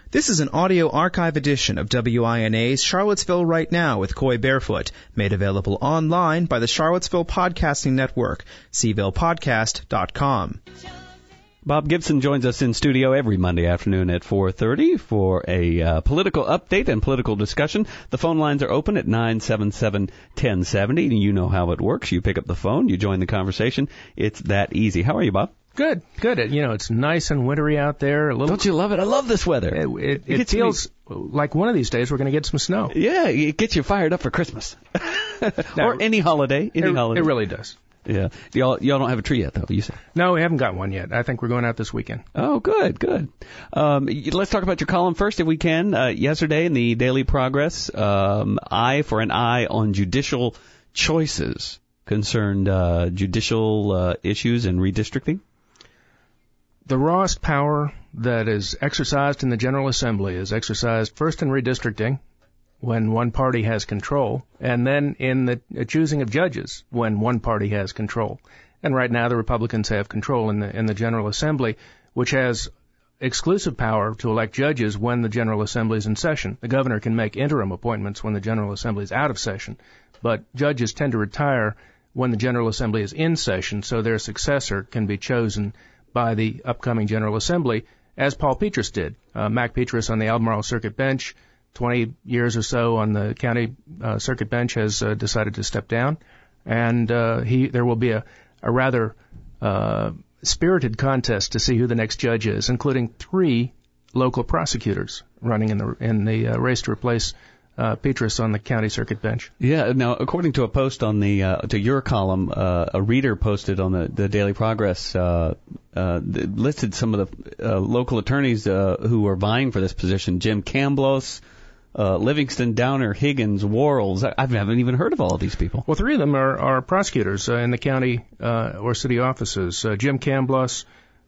This is an audio archive edition of WINA's Charlottesville Right Now with Coy Barefoot, made available online by the Charlottesville Podcasting Network, cvillePodcast.com. Bob Gibson joins us in studio every Monday afternoon at 4:30 for a political update and political discussion. The phone lines are open at 977-1070. You know how it works. You pick up the phone, you join the conversation. It's that easy. How are you, Bob? Good. You know, it's nice and wintry out there. Don't you love it? I love this weather. It feels like one of these days we're going to get some snow. Yeah, it gets you fired up for Christmas. Or any holiday. It really does. Yeah. Y'all don't have a tree yet, though, you say? No, we haven't got one yet. I think we're going out this weekend. Oh, good. Let's talk about your column first, if we can. Yesterday in the Daily Progress, eye for an eye on judicial choices concerned judicial issues and redistricting. The rawest power that is exercised in the General Assembly is exercised first in redistricting, when one party has control, and then in the choosing of judges when one party has control. And right now the Republicans have control in the General Assembly, which has exclusive power to elect judges when the General Assembly is in session. The governor can make interim appointments when the General Assembly is out of session, but judges tend to retire when the General Assembly is in session, so their successor can be chosen by the upcoming General Assembly, as Paul Petras did. Mac Petras on the Albemarle Circuit Bench, 20 years or so on the county circuit bench, has decided to step down, and there will be a rather spirited contest to see who the next judge is, including 3 local prosecutors running in the race to replace Petras on the county circuit bench. Yeah. Now, according to a post on to your column, a reader posted on the Daily Progress listed some of the local attorneys who are vying for this position: Jim Camblos, Livingston, Downer, Higgins, Worrells. I haven't even heard of all of these people. Well, 3 of them are prosecutors in the county or city offices. Jim Camblos,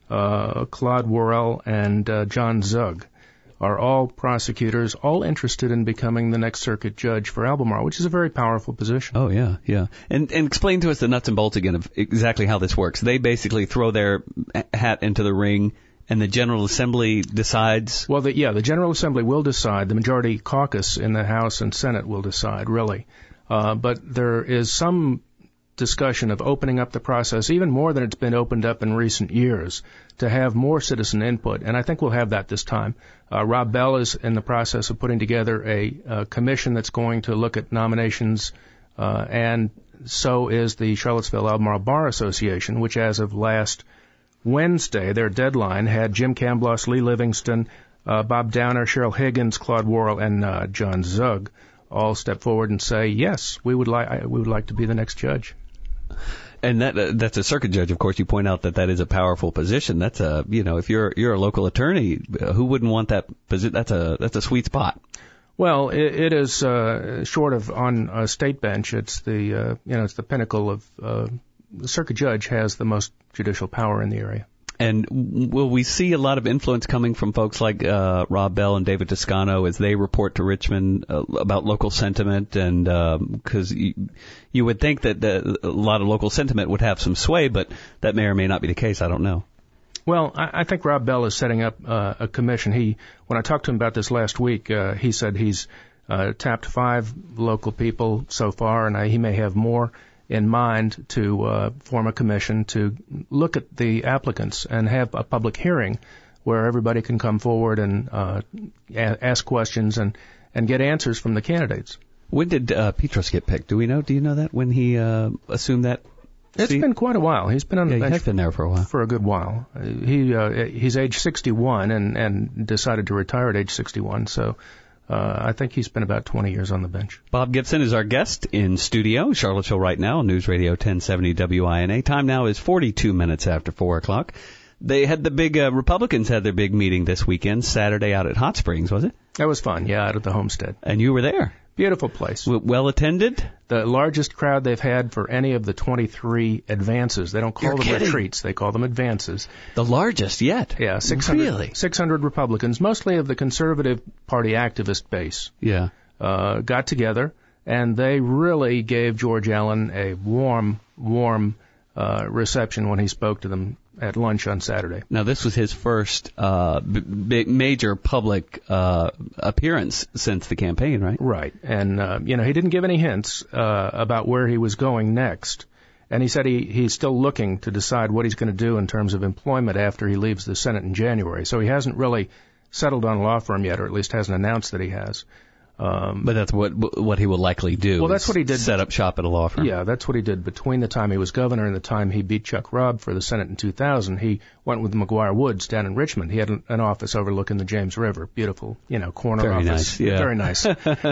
Claude Worrell, and John Zug are all prosecutors, all interested in becoming the next circuit judge for Albemarle, which is a very powerful position. Oh, yeah. And explain to us the nuts and bolts again of exactly how this works. They basically throw their hat into the ring, and the General Assembly decides? Well, the General Assembly will decide. The majority caucus in the House and Senate will decide, really. But there is some discussion of opening up the process, even more than it's been opened up in recent years, to have more citizen input. And I think we'll have that this time. Rob Bell is in the process of putting together a commission that's going to look at nominations, and so is the Charlottesville-Albemarle Bar Association, which as of last Wednesday, their deadline had Jim Camblos, Lee Livingston, Bob Downer, Cheryl Higgins, Claude Worrell, and John Zug all step forward and say, yes, we would like to be the next judge. And that's a circuit judge. Of course, you point out that is a powerful position. That's if you're a local attorney, who wouldn't want that position? That's a sweet spot. Well, it is short of on a state bench. It's it's the pinnacle of the circuit judge has the most judicial power in the area. And will we see a lot of influence coming from folks like Rob Bell and David Toscano as they report to Richmond about local sentiment? And because you would think that a lot of local sentiment would have some sway, but that may or may not be the case. I don't know. Well, I think Rob Bell is setting up a commission. When I talked to him about this last week, he said he's tapped 5 local people so far, and he may have more in mind to form a commission to look at the applicants and have a public hearing where everybody can come forward and ask questions and get answers from the candidates. When did Petras get picked? Do you know that, when he assumed that? It's been quite a while. He's been on the bench. He has been there for a while. For a good while. He's age 61 and decided to retire at age 61, so I think he spent about 20 years on the bench. Bob Gibson is our guest in studio, Charlottesville Right Now, News Radio 1070 WINA. Time now is 42 minutes after 4 o'clock. They had the big, Republicans had their big meeting this weekend, Saturday out at Hot Springs, was it? That was fun, yeah, out at the Homestead. And you were there? Beautiful place. Well attended? The largest crowd they've had for any of the 23 advances. They don't call them retreats, they call them advances. The largest yet? Yeah, 600 Republicans, mostly of the Conservative Party activist base. Yeah. Got together, and they really gave George Allen a warm reception when he spoke to them at lunch on Saturday. Now, this was his first major public appearance since the campaign, right? Right. And, he didn't give any hints about where he was going next. And he said he's still looking to decide what he's going to do in terms of employment after he leaves the Senate in January. So he hasn't really settled on a law firm yet, or at least hasn't announced that he has. But that's what he will likely do. Well, that's what he did. Set up shop at a law firm. Yeah, that's what he did between the time he was governor and the time he beat Chuck Robb for the Senate in 2000. He went with McGuire Woods down in Richmond. He had an office overlooking the James River. Beautiful, corner Very office. Nice, yeah. Very nice.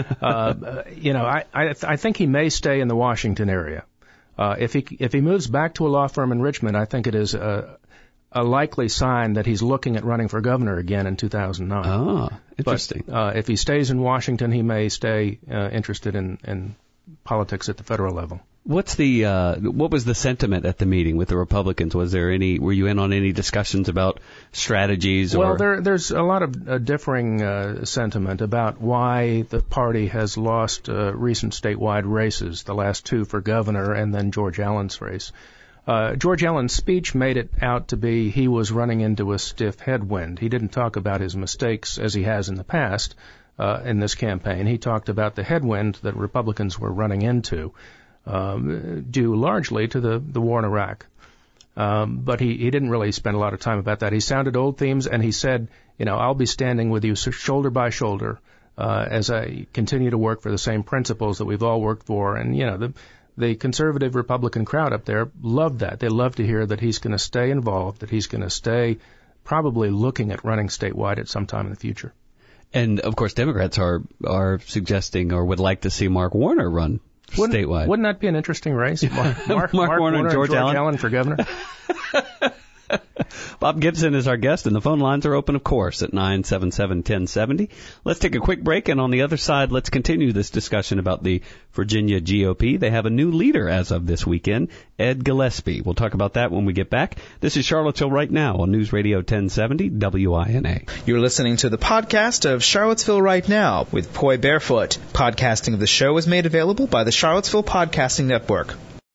I think he may stay in the Washington area. If he moves back to a law firm in Richmond, I think it is a likely sign that he's looking at running for governor again in 2009. Oh, interesting. But if he stays in Washington, he may stay interested in politics at the federal level. What was the sentiment at the meeting with the Republicans? Were you in on any discussions about strategies? Well, there's a lot of differing sentiment about why the party has lost recent statewide races, the last two for governor and then George Allen's race. George Allen's speech made it out to be he was running into a stiff headwind. He didn't talk about his mistakes as he has in the past in this campaign. He talked about the headwind that Republicans were running into, due largely to the war in Iraq. But he didn't really spend a lot of time about that. He sounded old themes, and he said, I'll be standing with you shoulder by shoulder as I continue to work for the same principles that we've all worked for. And, the conservative Republican crowd up there loved that. They loved to hear that he's going to stay involved, that he's going to stay probably looking at running statewide at some time in the future. And, of course, Democrats are suggesting or would like to see Mark Warner run statewide. Wouldn't that be an interesting race? Mark Warner and George Allen for governor? Bob Gibson is our guest, and the phone lines are open, of course, at 977-1070. Let's take a quick break, and on the other side, let's continue this discussion about the Virginia GOP. They have a new leader as of this weekend, Ed Gillespie. We'll talk about that when we get back. This is Charlottesville Right Now on News Radio 1070 WINA. You're listening to the podcast of Charlottesville Right Now with Poi Barefoot. Podcasting of the show is made available by the Charlottesville Podcasting Network.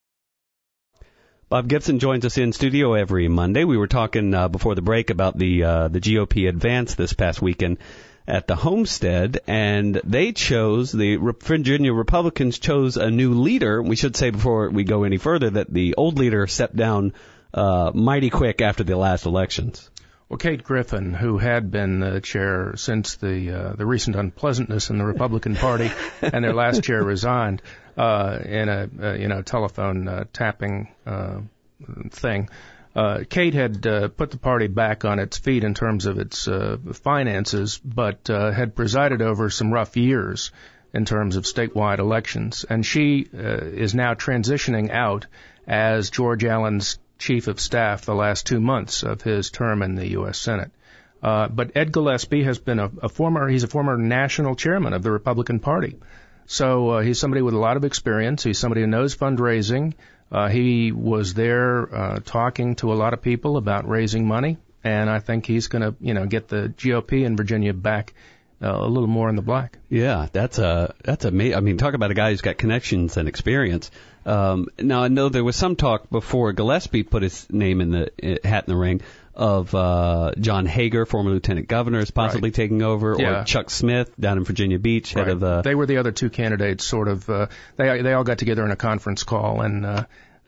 Bob Gibson joins us in studio every Monday. We were talking before the break about the GOP advance this past weekend at the Homestead, and the Virginia Republicans chose a new leader. We should say before we go any further that the old leader stepped down mighty quick after the last elections. Well, Kate Griffin, who had been the chair since the recent unpleasantness in the Republican Party, and their last chair resigned in a telephone tapping thing. Kate had put the party back on its feet in terms of its finances, but had presided over some rough years in terms of statewide elections, and she is now transitioning out as George Allen's chief of staff the last 2 months of his term in the U.S. Senate. But Ed Gillespie has been he's a former national chairman of the Republican Party. So he's somebody with a lot of experience. He's somebody who knows fundraising. He was there talking to a lot of people about raising money, and I think he's going to get the GOP in Virginia back a little more in the black. Yeah, that's amazing. I mean, talk about a guy who's got connections and experience. Now, I know there was some talk before Gillespie put his name in the hat in the ring of John Hager, former lieutenant governor, is possibly taking over, or Chuck Smith down in Virginia Beach, head of They were the other two candidates, sort of. They all got together in a conference call, and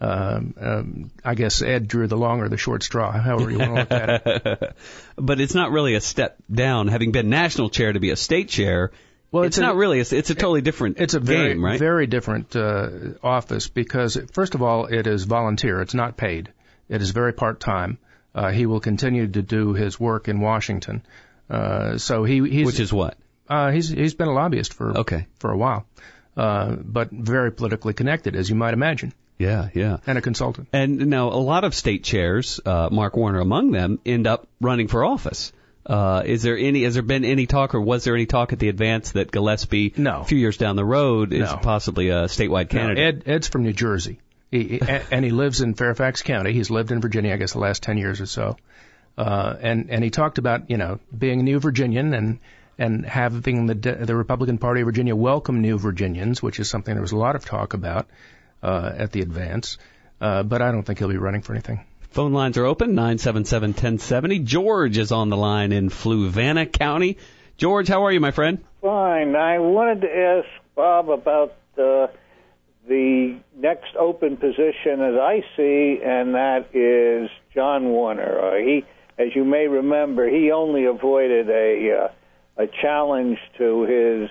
I guess Ed drew the long or the short straw, however you want to look at it. But it's not really a step down, having been national chair to be a state chair. Well, it's not really. It's a totally different game, right? Very different office because, first of all, it is volunteer. It's not paid. It is very part-time. He will continue to do his work in Washington. So he's which is what? He's been a lobbyist for a while, but very politically connected, as you might imagine. Yeah. And a consultant. And now a lot of state chairs, Mark Warner among them, end up running for office. Has there been any talk, or was there any talk at the advance that Gillespie, a few years down the road, is possibly a statewide candidate? Ed's from New Jersey. And he lives in Fairfax County. He's lived in Virginia, I guess, the last 10 years or so. And he talked about, being a new Virginian and having the Republican Party of Virginia welcome new Virginians, which is something there was a lot of talk about at the advance. But I don't think he'll be running for anything. Phone lines are open, 977-1070. George is on the line in Fluvanna County. George, how are you, my friend? Fine. I wanted to ask Bob about the next open position as I see, and that is John Warner. As you may remember, he only avoided a challenge to his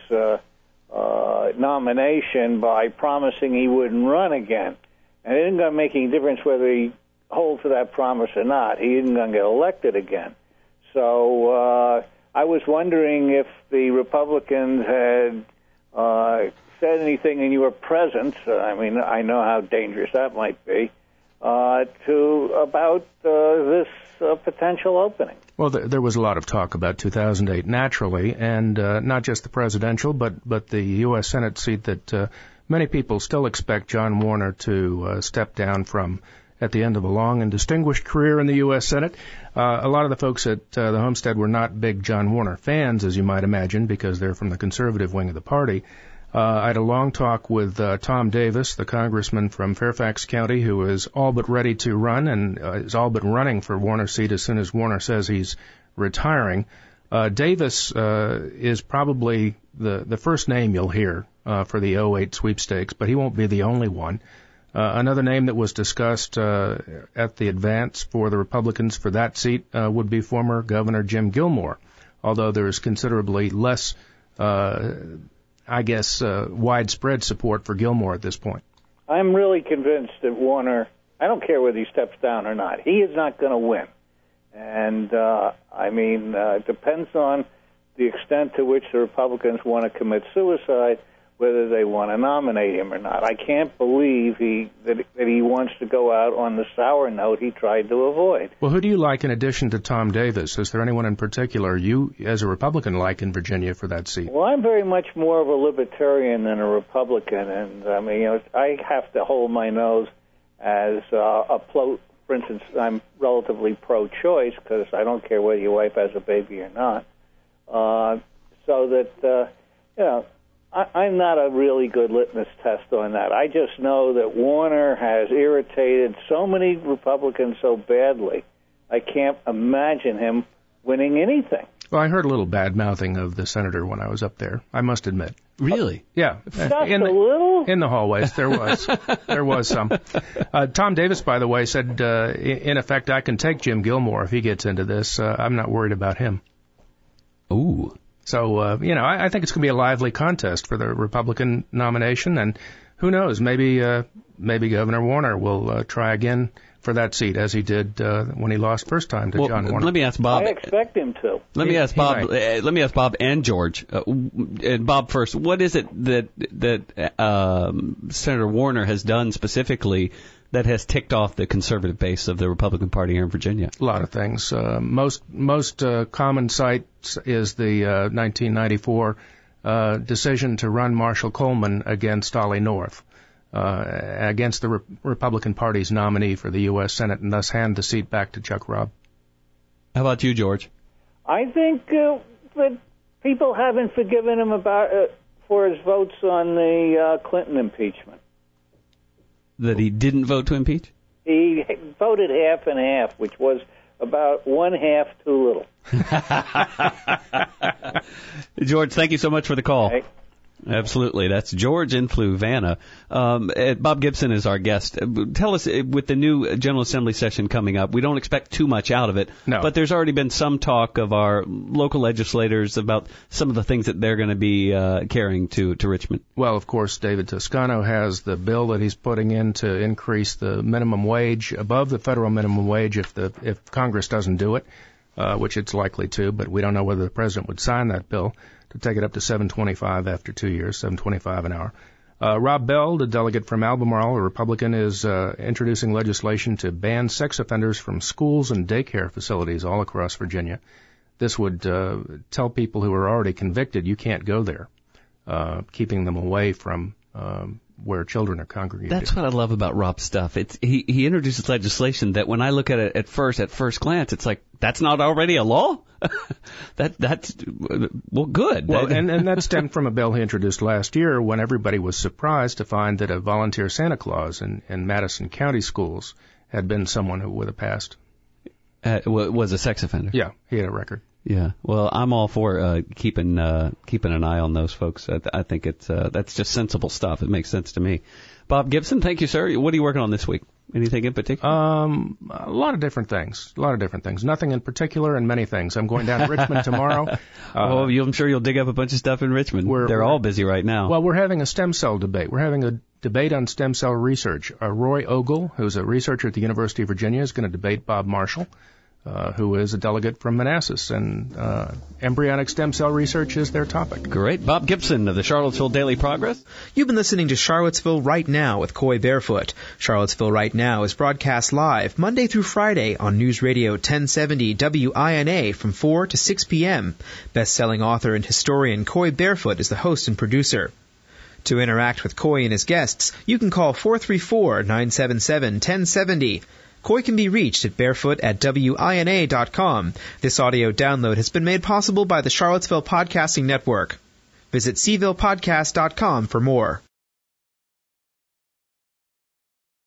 nomination by promising he wouldn't run again. And it isn't going to make any difference whether he holds to that promise or not. He isn't going to get elected again. So I was wondering if the Republicans had said anything in your presence, I mean, I know how dangerous that might be, about this potential opening. Well, there was a lot of talk about 2008, naturally, and not just the presidential, but the U.S. Senate seat that many people still expect John Warner to step down from at the end of a long and distinguished career in the U.S. Senate. A lot of the folks at the Homestead were not big John Warner fans, as you might imagine, because they're from the conservative wing of the party. I had a long talk with Tom Davis, the congressman from Fairfax County, who is all but ready to run and is all but running for Warner's seat as soon as Warner says he's retiring. Davis is probably the first name you'll hear for the 2008 sweepstakes, but he won't be the only one. Another name that was discussed at the advance for the Republicans for that seat would be former Governor Jim Gilmore, although there is considerably less widespread support for Gilmore at this point. I'm really convinced that Warner, I don't care whether he steps down or not, he is not going to win. And, it depends on the extent to which the Republicans want to commit suicide, whether they want to nominate him or not. I can't believe that he wants to go out on the sour note he tried to avoid. Well, who do you like in addition to Tom Davis? Is there anyone in particular you, as a Republican, like in Virginia for that seat? Well, I'm very much more of a libertarian than a Republican, and I have to hold my nose as for instance, I'm relatively pro-choice because I don't care whether your wife has a baby or not. I'm not a really good litmus test on that. I just know that Warner has irritated so many Republicans so badly, I can't imagine him winning anything. Well, I heard a little bad-mouthing of the senator when I was up there, I must admit. Really? Yeah. Just a little? In the hallways, there was. There was some. Tom Davis, by the way, said, in effect, I can take Jim Gilmore if he gets into this. I'm not worried about him. Ooh. So, I think it's going to be a lively contest for the Republican nomination, and who knows, maybe Governor Warner will try again for that seat, as he did when he lost first time to John Warner. Let me ask Bob. I expect him to. Let me ask Bob. Let me ask Bob and George. And Bob first. What is it that Senator Warner has done specifically that has ticked off the conservative base of the Republican Party here in Virginia? A lot of things. Most common sight is the 1994 decision to run Marshall Coleman against Ollie North, against the Republican Party's nominee for the U.S. Senate, and thus hand the seat back to Chuck Robb. How about you, George? I think that people haven't forgiven him for his votes on the Clinton impeachment. That he didn't vote to impeach? He voted half and half, which was about one half too little. George, thank you so much for the call. Okay. Absolutely. That's George in Fluvanna. Bob Gibson is our guest. Tell us, with the new General Assembly session coming up, we don't expect too much out of it, no. But there's already been some talk of our local legislators about some of the things that they're going to be carrying to Richmond. Well, of course, David Toscano has the bill that he's putting in to increase the minimum wage above the federal minimum wage if Congress doesn't do it, which it's likely to, but we don't know whether the president would sign that bill, to take it up to $7.25 after 2 years, $7.25 an hour. Rob Bell, the delegate from Albemarle, a Republican, is introducing legislation to ban sex offenders from schools and daycare facilities all across Virginia. This would tell people who are already convicted you can't go there, keeping them away from where children are congregated. That's what I love about Rob's stuff. He introduces legislation that when I look at it at first glance, it's like, that's not already a law? That's good. Well, and that stemmed from a bill he introduced last year when everybody was surprised to find that a volunteer Santa Claus in Madison County schools had been someone who with a past. Was a sex offender. Yeah, he had a record. Yeah. Well, I'm all for keeping an eye on those folks. I think that's just sensible stuff. It makes sense to me. Bob Gibson, thank you, sir. What are you working on this week? Anything in particular? A lot of different things. Nothing in particular, and many things. I'm going down to Richmond tomorrow. I'm sure you'll dig up a bunch of stuff in Richmond. They're all busy right now. Well, we're having a stem cell debate. We're having a debate on stem cell research. Roy Ogle, who's a researcher at the University of Virginia, is going to debate Bob Marshall, who is a delegate from Manassas, and embryonic stem cell research is their topic. Great. Bob Gibson of the Charlottesville Daily Progress. You've been listening to Charlottesville Right Now with Coy Barefoot. Charlottesville Right Now is broadcast live Monday through Friday on News Radio 1070 WINA from 4 to 6 p.m. Best-selling author and historian Coy Barefoot is the host and producer. To interact with Coy and his guests, you can call 434-977-1070. Coy can be reached at barefoot@wina.com. This audio download has been made possible by the Charlottesville Podcasting Network. Visit cvillepodcast.com for more.